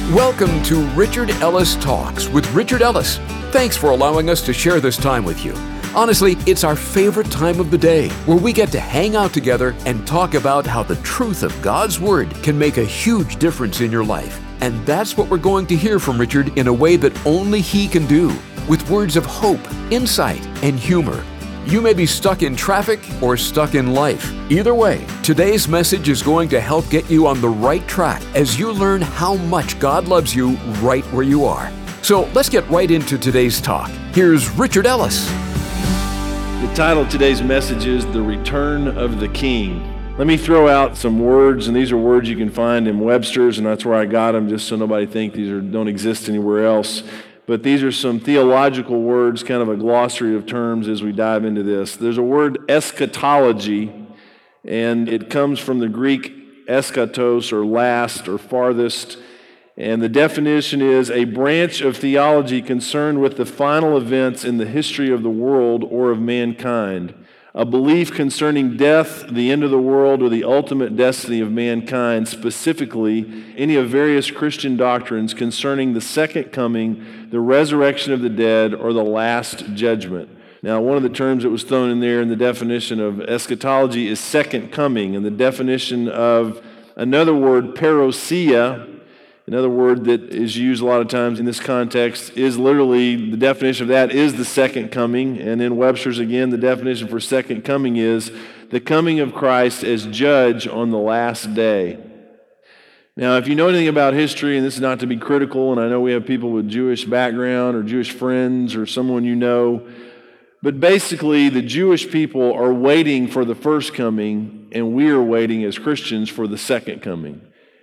Welcome to Richard Ellis Talks with Richard Ellis. Thanks for allowing us to share this time with you. Honestly, it's our favorite time of the day where we get to hang out together and talk about how the truth of God's Word can make a huge difference in your life. And that's what we're going to hear from Richard in a way that only he can do, with words of hope, insight, and humor. You may be stuck in traffic or stuck in life. Either way, today's message is going to help get you on the right track as you learn how much God loves you right where you are. So let's get right into today's talk. Here's Richard Ellis. The title of today's message is The Return of the King. Let me throw out some words, and these are words you can find in Webster's, and that's where I got them, just so nobody thinks these don't exist anywhere else. But these are some theological words, kind of a glossary of terms as we dive into this. There's a word eschatology, and it comes from the Greek eschatos, or last, or farthest. And the definition is a branch of theology concerned with the final events in the history of the world or of mankind. A belief concerning death, the end of the world, or the ultimate destiny of mankind, specifically any of various Christian doctrines concerning the second coming, the resurrection of the dead, or the last judgment. Now, one of the terms that was thrown in there in the definition of eschatology is second coming, and the definition of another word, parousia, another word that is used a lot of times in this context, is literally, the definition of that is the second coming. And in Webster's again, the definition for second coming is the coming of Christ as judge on the last day. Now, if you know anything about history, and this is not to be critical, and I know we have people with Jewish background or Jewish friends or someone you know, but basically the Jewish people are waiting for the first coming, and we are waiting as Christians for the second coming.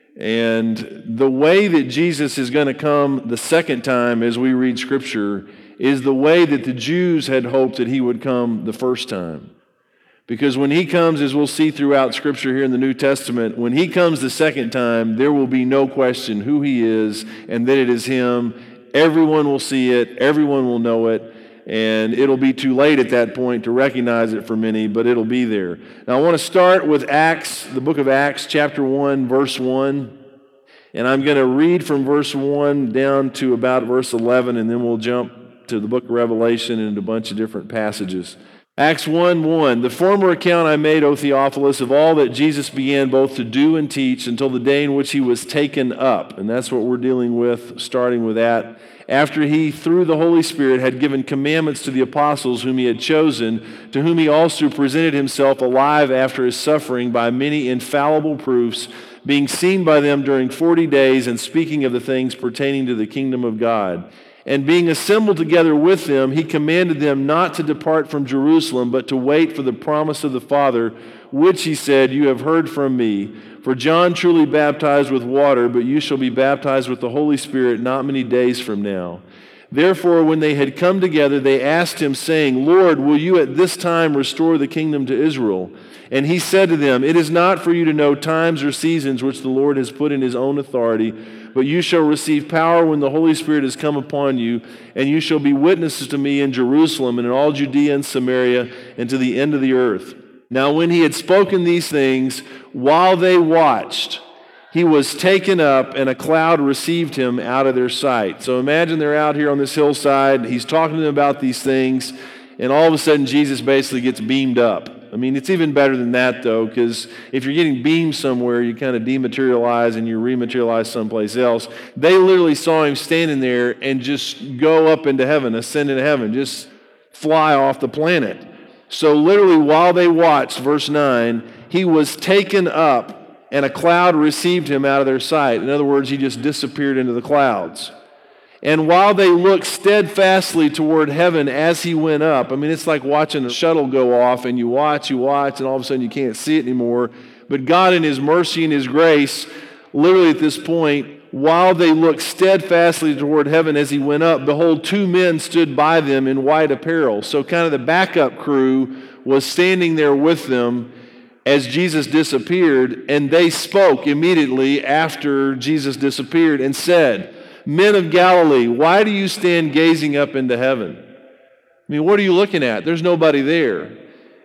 And the way that Jesus is going to come the second time as we read Scripture is the way that the Jews had hoped that he would come the first time. Because when he comes, as we'll see throughout Scripture here in the New Testament, when he comes the second time, there will be no question who he is and that it is him. Everyone will see it. Everyone will know it. And it'll be too late at that point to recognize it for many, but it'll be there. Now, I want to start with Acts, the book of Acts, chapter 1, verse 1. And I'm going to read from verse 1 down to about verse 11, and then we'll jump to the book of Revelation and a bunch of different passages. Acts 1:1, the former account I made, O Theophilus, of all that Jesus began both to do and teach until the day in which he was taken up. And that's what we're dealing with, starting with that. After he, through the Holy Spirit, had given commandments to the apostles whom he had chosen, to whom he also presented himself alive after his suffering by many infallible proofs, being seen by them during 40 days and speaking of the things pertaining to the kingdom of God. And being assembled together with them, he commanded them not to depart from Jerusalem, but to wait for the promise of the Father, which he said, you have heard from me. For John truly baptized with water, but you shall be baptized with the Holy Spirit not many days from now. Therefore, when they had come together, they asked him, saying, Lord, will you at this time restore the kingdom to Israel? And he said to them, it is not for you to know times or seasons which the Lord has put in his own authority, but you shall receive power when the Holy Spirit has come upon you, and you shall be witnesses to me in Jerusalem and in all Judea and Samaria and to the end of the earth. Now when he had spoken these things, while they watched, he was taken up, and a cloud received him out of their sight. So imagine they're out here on this hillside, he's talking to them about these things, and all of a sudden Jesus basically gets beamed up. I mean, it's even better than that, though, because if you're getting beamed somewhere, you kind of dematerialize and you rematerialize someplace else. They literally saw him standing there and just go up into heaven, ascend into heaven, just fly off the planet. So literally, while they watched, verse 9, he was taken up, and a cloud received him out of their sight. In other words, he just disappeared into the clouds. And while they looked steadfastly toward heaven as he went up, I mean, it's like watching a shuttle go off, and you watch, and all of a sudden you can't see it anymore. But God in his mercy and his grace, literally at this point, while they looked steadfastly toward heaven as he went up, behold, two men stood by them in white apparel. So kind of the backup crew was standing there with them as Jesus disappeared, and they spoke immediately after Jesus disappeared and said, Men of Galilee, why do you stand gazing up into heaven? I mean, what are you looking at? There's nobody there.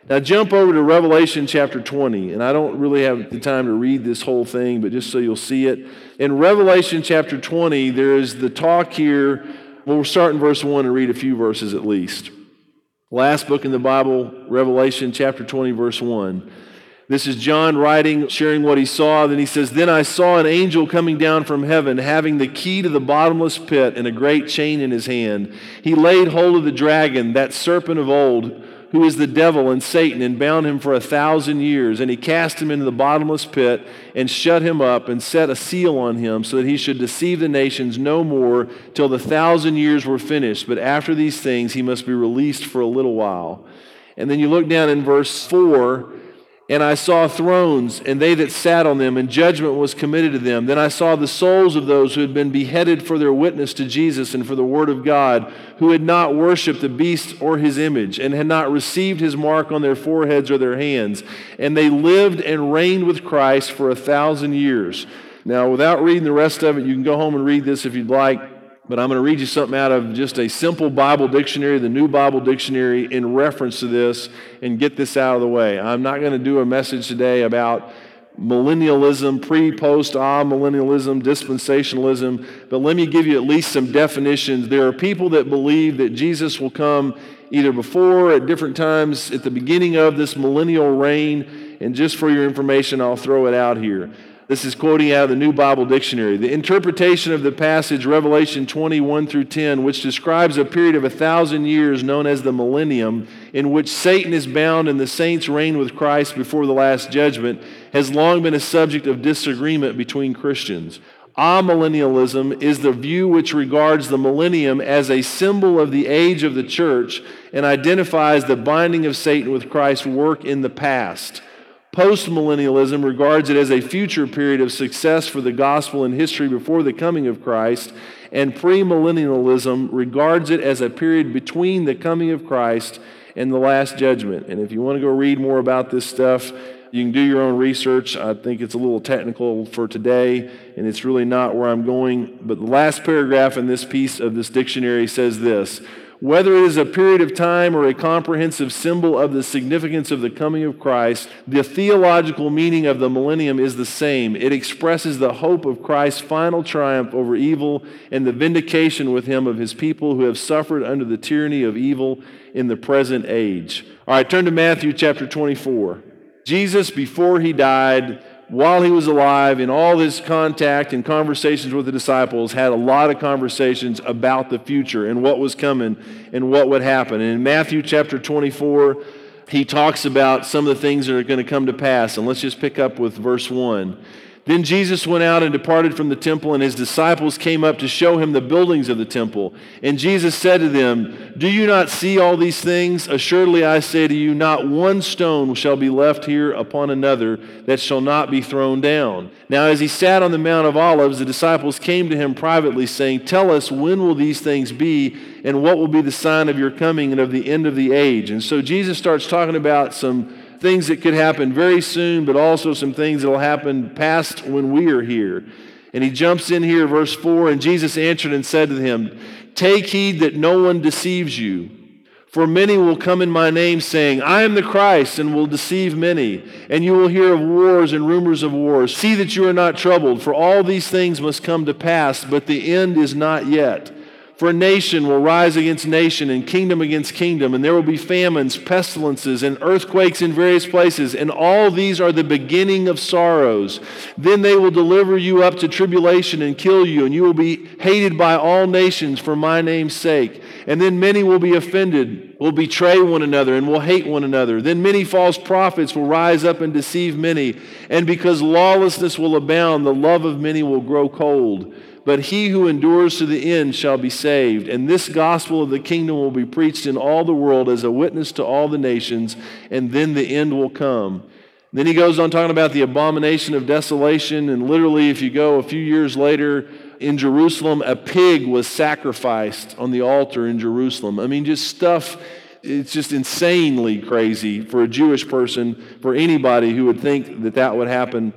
Now jump over to Revelation chapter 20, and I don't really have the time to read this whole thing, but just so you'll see it. In Revelation chapter 20, there is the talk here. We'll start in verse 1 and read a few verses at least. Last book in the Bible, Revelation chapter 20, verse 1. This is John writing, sharing what he saw. Then he says, "Then I saw an angel coming down from heaven, having the key to the bottomless pit and a great chain in his hand. He laid hold of the dragon, that serpent of old, who is the devil and Satan, and bound him for 1,000 years. And he cast him into the bottomless pit and shut him up and set a seal on him, so that he should deceive the nations no more till the 1,000 years were finished. But after these things he must be released for a little while." And then you look down in verse 4, "And I saw thrones, and they that sat on them, and judgment was committed to them. Then I saw the souls of those who had been beheaded for their witness to Jesus and for the word of God, who had not worshipped the beast or his image, and had not received his mark on their foreheads or their hands. And they lived and reigned with Christ for 1,000 years." Now, without reading the rest of it, you can go home and read this if you'd like. But I'm going to read you something out of just a simple Bible dictionary, the New Bible Dictionary, in reference to this, and get this out of the way. I'm not going to do a message today about millennialism, pre-post-millennialism, dispensationalism, but let me give you at least some definitions. There are people that believe that Jesus will come either before, at different times, at the beginning of this millennial reign, and just for your information, I'll throw it out here. This is quoting out of the New Bible Dictionary. The interpretation of the passage, Revelation 21 through 10, which describes a period of 1,000 years known as the millennium, in which Satan is bound and the saints reign with Christ before the last judgment, has long been a subject of disagreement between Christians. Amillennialism is the view which regards the millennium as a symbol of the age of the church and identifies the binding of Satan with Christ's work in the past. Postmillennialism regards it as a future period of success for the gospel in history before the coming of Christ, and premillennialism regards it as a period between the coming of Christ and the last judgment. And if you want to go read more about this stuff, you can do your own research. I think it's a little technical for today, and it's really not where I'm going. But the last paragraph in this piece of this dictionary says this: "Whether it is a period of time or a comprehensive symbol of the significance of the coming of Christ, the theological meaning of the millennium is the same. It expresses the hope of Christ's final triumph over evil and the vindication with him of his people who have suffered under the tyranny of evil in the present age." All right, turn to Matthew chapter 24. Jesus, before he died, while he was alive, in all his contact and conversations with the disciples, had a lot of conversations about the future and what was coming and what would happen. And in Matthew chapter 24, he talks about some of the things that are going to come to pass. And let's just pick up with verse 1. "Then Jesus went out and departed from the temple, and his disciples came up to show him the buildings of the temple. And Jesus said to them, 'Do you not see all these things? Assuredly I say to you, not one stone shall be left here upon another that shall not be thrown down.' Now as he sat on the Mount of Olives, the disciples came to him privately, saying, 'Tell us, when will these things be, and what will be the sign of your coming and of the end of the age?'" And so Jesus starts talking about some things that could happen very soon, but also some things that will happen past when we are here. And he jumps in here, verse 4, "And Jesus answered and said to him, 'Take heed that no one deceives you. For many will come in my name, saying, I am the Christ, and will deceive many. And you will hear of wars and rumors of wars. See that you are not troubled, for all these things must come to pass, but the end is not yet. For nation will rise against nation, and kingdom against kingdom, and there will be famines, pestilences, and earthquakes in various places, and all these are the beginning of sorrows. Then they will deliver you up to tribulation and kill you, and you will be hated by all nations for my name's sake. And then many will be offended, will betray one another, and will hate one another. Then many false prophets will rise up and deceive many, and because lawlessness will abound, the love of many will grow cold. But he who endures to the end shall be saved. And this gospel of the kingdom will be preached in all the world as a witness to all the nations, and then the end will come." Then he goes on talking about the abomination of desolation, and literally if you go a few years later, in Jerusalem, a pig was sacrificed on the altar in Jerusalem. I mean, just stuff, it's just insanely crazy for a Jewish person, for anybody who would think that that would happen.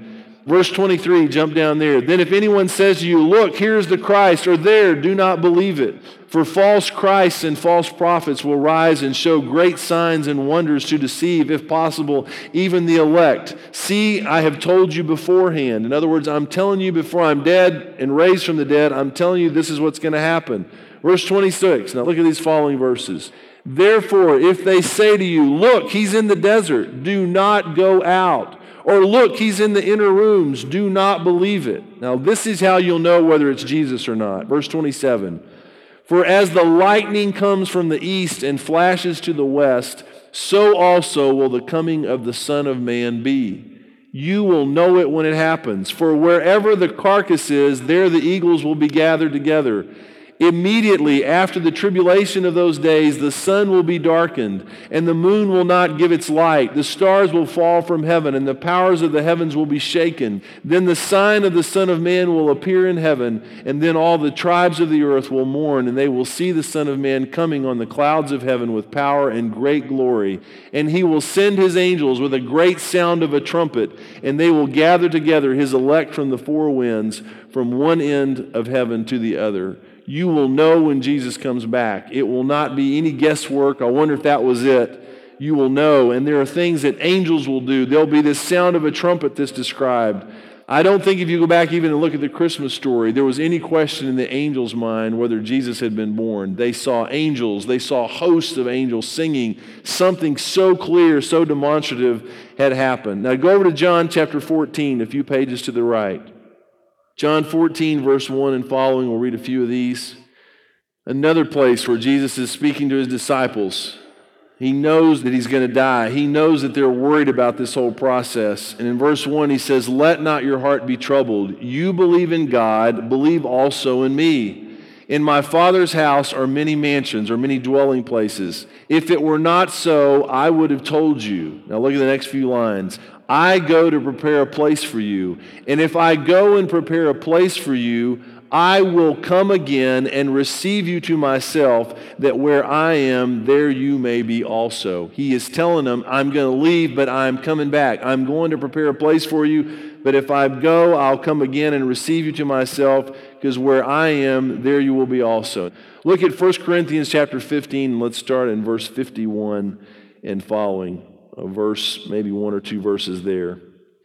Verse 23, jump down there. Then if anyone says to you, look, here's the Christ, or there, do not believe it. For false Christs and false prophets will rise and show great signs and wonders to deceive, if possible, even the elect. See, I have told you beforehand. In other words, I'm telling you before I'm dead and raised from the dead, I'm telling you this is what's going to happen. Verse 26, now look at these following verses. Therefore, if they say to you, look, he's in the desert, do not go out. Or look, he's in the inner rooms, do not believe it. Now this is how you'll know whether it's Jesus or not. Verse 27, for as the lightning comes from the east and flashes to the west, so also will the coming of the Son of Man be. You will know it when it happens. For wherever the carcass is, there the eagles will be gathered together. Immediately after the tribulation of those days, the sun will be darkened, and the moon will not give its light. The stars will fall from heaven, and the powers of the heavens will be shaken. Then the sign of the Son of Man will appear in heaven, and then all the tribes of the earth will mourn, and they will see the Son of Man coming on the clouds of heaven with power and great glory. And he will send his angels with a great sound of a trumpet, and they will gather together his elect from the four winds, from one end of heaven to the other. You will know when Jesus comes back. It will not be any guesswork. I wonder if that was it. You will know. And there are things that angels will do. There'll be this sound of a trumpet that's described. I don't think if you go back even and look at the Christmas story, there was any question in the angels' mind whether Jesus had been born. They saw angels. They saw hosts of angels singing. Something so clear, so demonstrative had happened. Now go over to John chapter 14, a few pages to the right. John 14, verse 1 and following, we'll read a few of these. Another place where Jesus is speaking to his disciples. He knows that he's going to die. He knows that they're worried about this whole process. And in verse 1, he says, let not your heart be troubled. You believe in God, believe also in me. In my Father's house are many mansions, or many dwelling places. If it were not so, I would have told you. Now look at the next few lines. I go to prepare a place for you. And if I go and prepare a place for you, I will come again and receive you to myself, that where I am, there you may be also. He is telling them, I'm going to leave, but I'm coming back. I'm going to prepare a place for you, but if I go, I'll come again and receive you to myself, because where I am, there you will be also. Look at 1 Corinthians chapter 15, and let's start in verse 51 and following. A verse, maybe one or two verses there.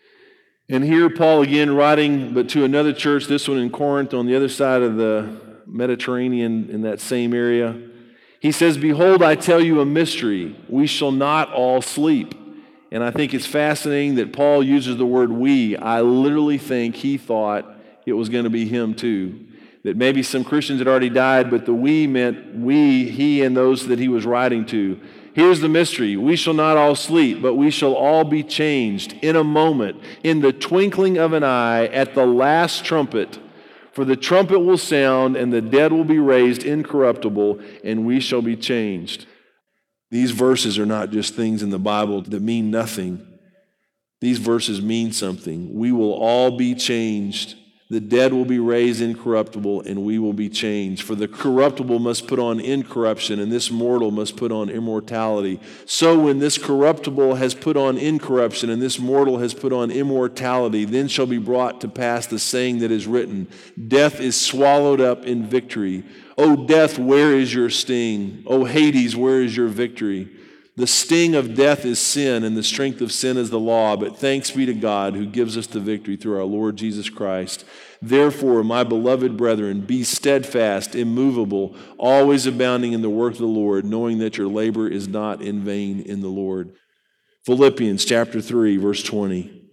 And here Paul again writing, but to another church, this one in Corinth on the other side of the Mediterranean in that same area. He says, behold, I tell you a mystery. We shall not all sleep. And I think it's fascinating that Paul uses the word we. I literally think he thought it was going to be him too. That maybe some Christians had already died, but the we meant we, he, and those that he was writing to. Here's the mystery. We shall not all sleep, but we shall all be changed in a moment, in the twinkling of an eye, at the last trumpet. For the trumpet will sound, and the dead will be raised incorruptible, and we shall be changed. These verses are not just things in the Bible that mean nothing. These verses mean something. We will all be changed. The dead will be raised incorruptible, and we will be changed. For the corruptible must put on incorruption, and this mortal must put on immortality. So when this corruptible has put on incorruption, and this mortal has put on immortality, then shall be brought to pass the saying that is written, death is swallowed up in victory. O death, where is your sting? O Hades, where is your victory? The sting of death is sin, and the strength of sin is the law. But thanks be to God who gives us the victory through our Lord Jesus Christ. Therefore, my beloved brethren, be steadfast, immovable, always abounding in the work of the Lord, knowing that your labor is not in vain in the Lord. Philippians chapter 3, verse 20.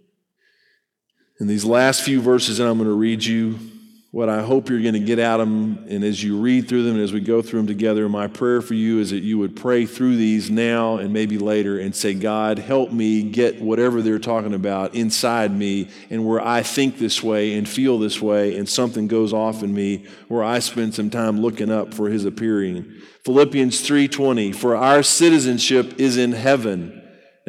In these last few verses that I'm going to read you, what I hope you're going to get out of them, and as you read through them and as we go through them together, my prayer for you is that you would pray through these now and maybe later and say, God, help me get whatever they're talking about inside me, and where I think this way and feel this way and something goes off in me, where I spend some time looking up for his appearing. Philippians 3:20, for our citizenship is in heaven.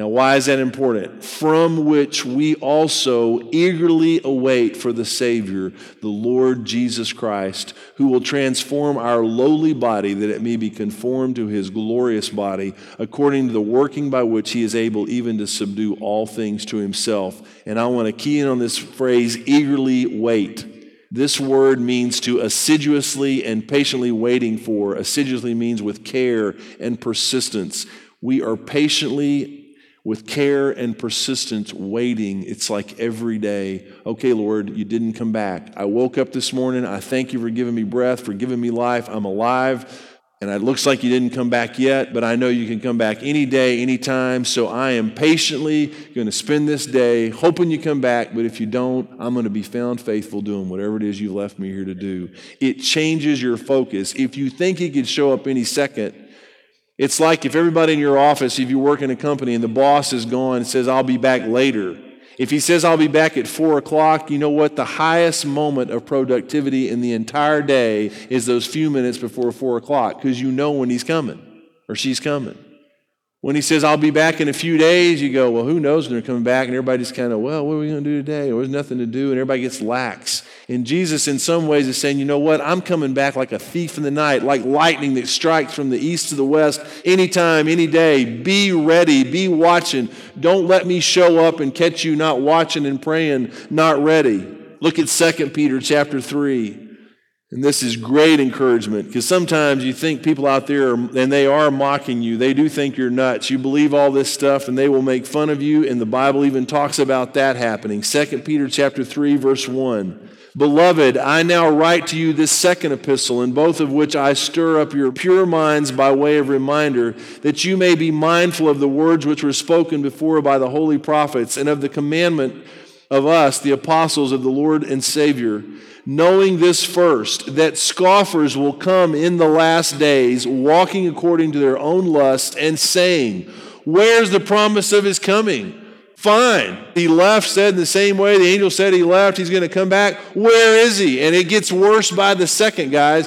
Now, why is that important? From which we also eagerly await for the Savior, the Lord Jesus Christ, who will transform our lowly body that it may be conformed to his glorious body, according to the working by which he is able even to subdue all things to himself. And I want to key in on this phrase, eagerly wait. This word means to assiduously and patiently waiting for. Assiduously means with care and persistence. We are patiently, with care and persistence, waiting. It's like every day. Okay, Lord, you didn't come back. I woke up this morning. I thank you for giving me breath, for giving me life. I'm alive. And it looks like you didn't come back yet, but I know you can come back any day, anytime. So I am patiently going to spend this day hoping you come back. But if you don't, I'm going to be found faithful doing whatever it is you left me here to do. It changes your focus. If you think he could show up any second, it's like if everybody in your office, if you work in a company and the boss is gone and says, I'll be back later. If he says, I'll be back at 4 o'clock, you know what? The highest moment of productivity in the entire day is those few minutes before 4 o'clock, because you know when he's coming or she's coming. When he says, I'll be back in a few days, you go, well, who knows when they're coming back? And everybody's kind of, well, what are we going to do today? Or there's nothing to do, and everybody gets lax. And Jesus, in some ways, is saying, you know what? I'm coming back like a thief in the night, like lightning that strikes from the east to the west, anytime, any day. Be ready, be watching. Don't let me show up and catch you not watching and praying, not ready. Look at 2 Peter chapter 3. And this is great encouragement, because sometimes you think people out there, and they are mocking you. They do think you're nuts. You believe all this stuff, and they will make fun of you, and the Bible even talks about that happening. 2 Peter chapter 3, verse 1. Beloved, I now write to you this second epistle, in both of which I stir up your pure minds by way of reminder, that you may be mindful of the words which were spoken before by the holy prophets, and of the commandment of us, the apostles of the Lord and Savior, knowing this first, that scoffers will come in the last days, walking according to their own lust, and saying, where's the promise of his coming? Fine. He left, said in the same way the angel said he left, he's going to come back. Where is he? And it gets worse by the second, guys.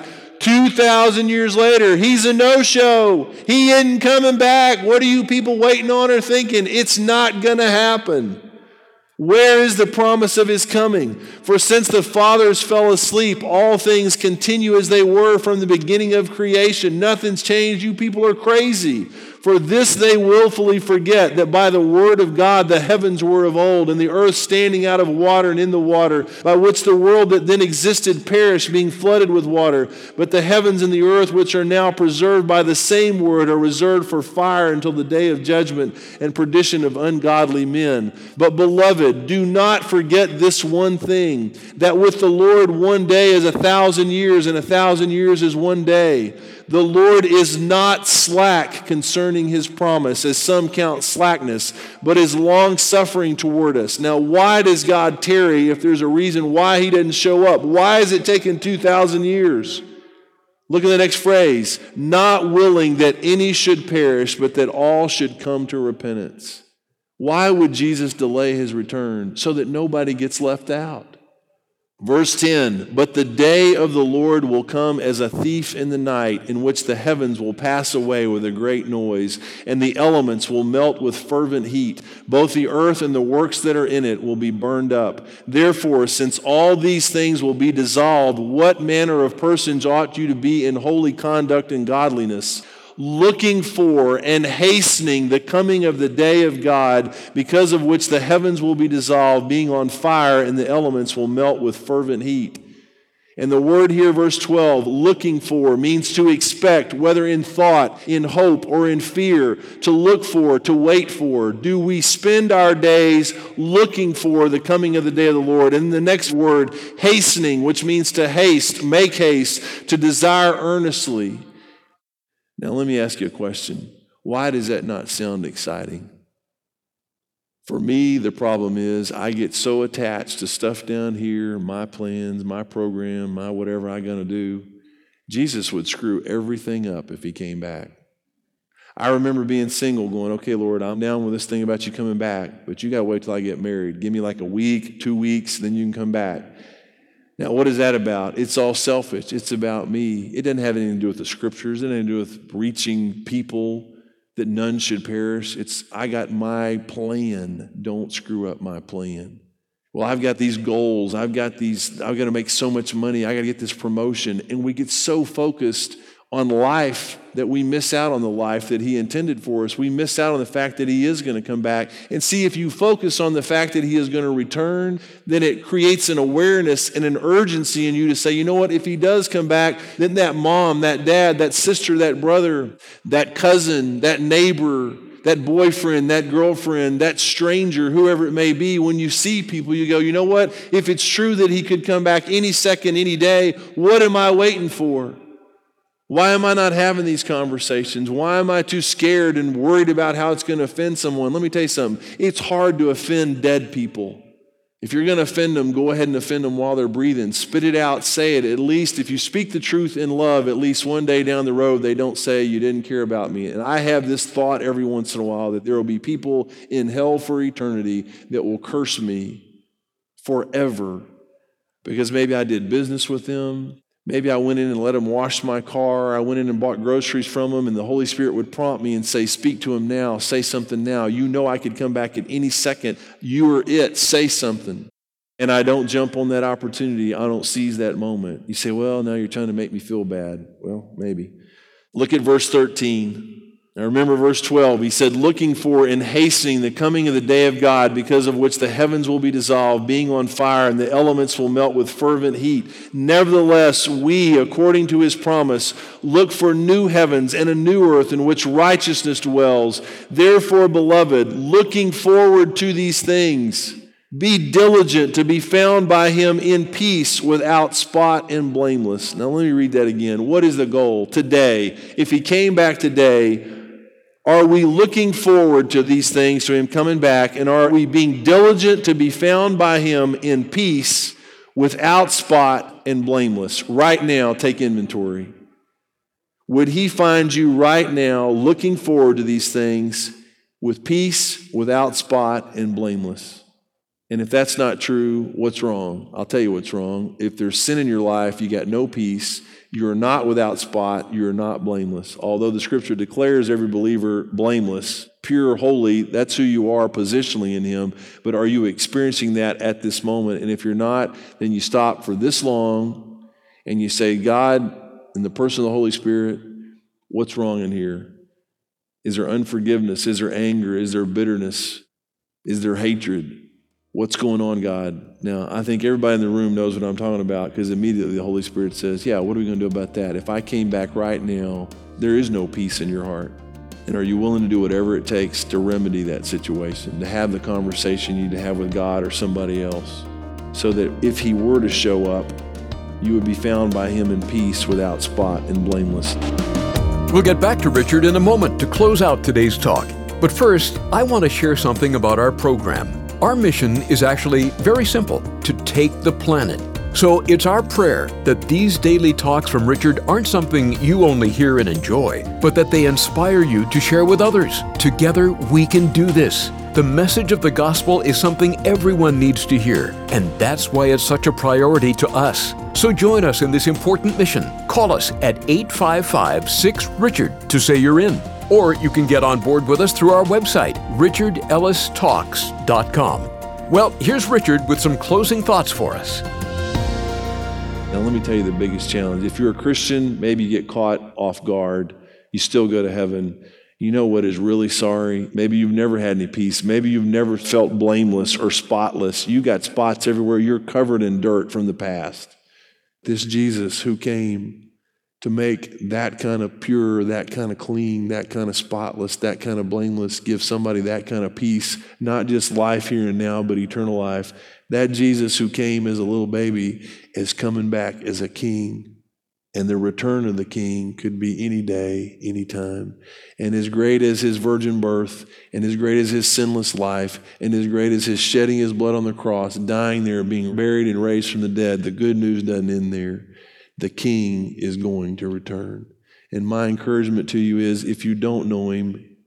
2,000 years later, he's a no-show. He isn't coming back. What are you people waiting on or thinking? It's not going to happen. Where is the promise of his coming? For since the fathers fell asleep, all things continue as they were from the beginning of creation. Nothing's changed. You people are crazy. For this they willfully forget, that by the word of God the heavens were of old, and the earth standing out of water and in the water, by which the world that then existed perished, being flooded with water. But the heavens and the earth, which are now preserved by the same word, are reserved for fire until the day of judgment and perdition of ungodly men. But beloved, do not forget this one thing, that with the Lord 1 day is 1,000 years, and 1,000 years is 1 day. The Lord is not slack concerning his promise, as some count slackness, but is long-suffering toward us. Now, why does God tarry if there's a reason why he didn't show up? Why is it taking 2,000 years? Look at the next phrase. Not willing that any should perish, but that all should come to repentance. Why would Jesus delay his return? So that nobody gets left out. Verse 10, but the day of the Lord will come as a thief in the night, in which the heavens will pass away with a great noise, and the elements will melt with fervent heat. Both the earth and the works that are in it will be burned up. Therefore, since all these things will be dissolved, what manner of persons ought you to be in holy conduct and godliness, looking for and hastening the coming of the day of God, because of which the heavens will be dissolved, being on fire, and the elements will melt with fervent heat. And the word here, verse 12, looking for, means to expect, whether in thought, in hope, or in fear, to look for, to wait for. Do we spend our days looking for the coming of the day of the Lord? And the next word, hastening, which means to haste, make haste, to desire earnestly. Now, let me ask you a question. Why does that not sound exciting? For me, the problem is I get so attached to stuff down here, my plans, my program, my whatever I'm going to do. Jesus would screw everything up if he came back. I remember being single going, okay, Lord, I'm down with this thing about you coming back, but you got to wait till I get married. Give me like a week, 2 weeks, then you can come back. Now, what is that about? It's all selfish. It's about me. It doesn't have anything to do with the scriptures. It doesn't have to do with reaching people. that none should perish. It's, I got my plan. Don't screw up my plan. Well, I've got these goals. I've got to make so much money. I got to get this promotion. And we get so focused on life that we miss out on the life that he intended for us. We miss out on the fact that he is going to come back. And see, if you focus on the fact that he is going to return, then it creates an awareness and an urgency in you to say, you know what, if he does come back, then that mom, that dad, that sister, that brother, that cousin, that neighbor, that boyfriend, that girlfriend, that stranger, whoever it may be, when you see people, you go, you know what? If it's true that he could come back any second, any day, what am I waiting for? Why am I not having these conversations? Why am I too scared and worried about how it's going to offend someone? Let me tell you something. It's hard to offend dead people. If you're going to offend them, go ahead and offend them while they're breathing. Spit it out, say it. At least if you speak the truth in love, at least one day down the road, they don't say you didn't care about me. And I have this thought every once in a while that there will be people in hell for eternity that will curse me forever because maybe I did business with them. Maybe I went in and let them wash my car. I went in and bought groceries from them, and the Holy Spirit would prompt me and say, speak to him now. Say something now. You know I could come back at any second. You are it. Say something. And I don't jump on that opportunity. I don't seize that moment. You say, well, now you're trying to make me feel bad. Well, maybe. Look at verse 13. Now remember verse 12, he said, looking for and hastening the coming of the day of God, because of which the heavens will be dissolved, being on fire, and the elements will melt with fervent heat. Nevertheless, we, according to his promise, look for new heavens and a new earth in which righteousness dwells. Therefore, beloved, looking forward to these things, be diligent to be found by him in peace, without spot and blameless. Now let me read that again. What is the goal today? If he came back today, are we looking forward to these things, to him coming back, and are we being diligent to be found by him in peace, without spot and blameless? Right now, take inventory. Would he find you right now looking forward to these things with peace, without spot and blameless? And if that's not true, what's wrong? I'll tell you what's wrong. If there's sin in your life, you got no peace, you're not without spot, you're not blameless. Although the scripture declares every believer blameless, pure, holy, that's who you are positionally in him. But are you experiencing that at this moment? And if you're not, then you stop for this long and you say, God, in the person of the Holy Spirit, what's wrong in here? Is there unforgiveness? Is there anger? Is there bitterness? Is there hatred? What's going on, God? Now, I think everybody in the room knows what I'm talking about, because immediately the Holy Spirit says, yeah, what are we going to do about that? If I came back right now, there is no peace in your heart. And are you willing to do whatever it takes to remedy that situation, to have the conversation you need to have with God or somebody else, so that if he were to show up, you would be found by him in peace, without spot and blameless. We'll get back to Richard in a moment to close out today's talk. But first, I want to share something about our program. Our mission is actually very simple: to take the planet. So it's our prayer that these daily talks from Richard aren't something you only hear and enjoy, but that they inspire you to share with others. Together, we can do this. The message of the gospel is something everyone needs to hear, and that's why it's such a priority to us. So join us in this important mission. Call us at 855-6-RICHARD to say you're in. Or you can get on board with us through our website, richardellistalks.com. Well, here's Richard with some closing thoughts for us. Now, let me tell you the biggest challenge. If you're a Christian, maybe you get caught off guard. You still go to heaven. You know what is really sorry? Maybe you've never had any peace. Maybe you've never felt blameless or spotless. You got spots everywhere. You're covered in dirt from the past. This Jesus who came to make that kind of pure, that kind of clean, that kind of spotless, that kind of blameless, give somebody that kind of peace, not just life here and now, but eternal life. That Jesus who came as a little baby is coming back as a king. And the return of the king could be any day, any time. And as great as his virgin birth, and as great as his sinless life, and as great as his shedding his blood on the cross, dying there, being buried and raised from the dead, the good news doesn't end there. The king is going to return. And my encouragement to you is, if you don't know him,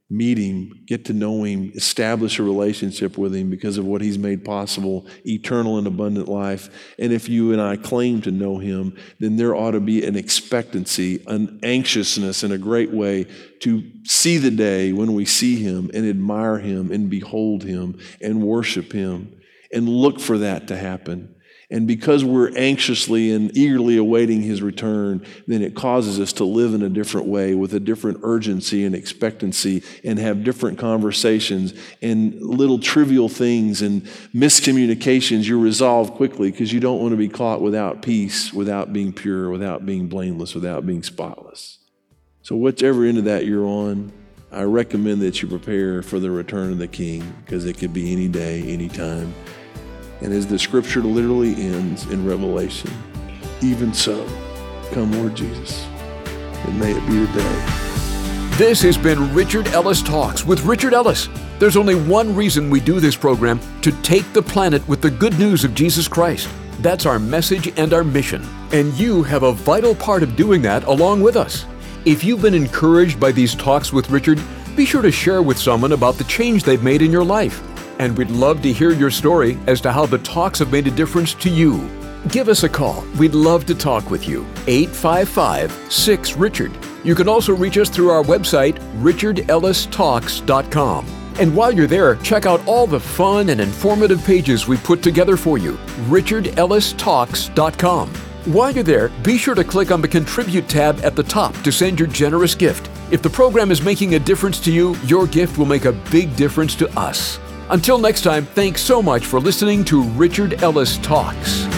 meet him, get to know him, establish a relationship with him because of what he's made possible, eternal and abundant life. And if you and I claim to know him, then there ought to be an expectancy, an anxiousness in a great way to see the day when we see him and admire him and behold him and worship him and look for that to happen. And because we're anxiously and eagerly awaiting his return, then it causes us to live in a different way with a different urgency and expectancy and have different conversations, and little trivial things and miscommunications you resolve quickly because you don't want to be caught without peace, without being pure, without being blameless, without being spotless. So whichever end of that you're on, I recommend that you prepare for the return of the King, because it could be any day, any time. And as the scripture literally ends in Revelation, even so, come Lord Jesus, and may it be today. This has been Richard Ellis Talks with Richard Ellis. There's only one reason we do this program: to take the planet with the good news of Jesus Christ. That's our message and our mission. And you have a vital part of doing that along with us. If you've been encouraged by these talks with Richard, be sure to share with someone about the change they've made in your life. And we'd love to hear your story as to how the talks have made a difference to you. Give us a call. We'd love to talk with you. 855-6-RICHARD. You can also reach us through our website, richardellistalks.com. And while you're there, check out all the fun and informative pages we put together for you, richardellistalks.com. While you're there, be sure to click on the Contribute tab at the top to send your generous gift. If the program is making a difference to you, your gift will make a big difference to us. Until next time, thanks so much for listening to Richard Ellis Talks.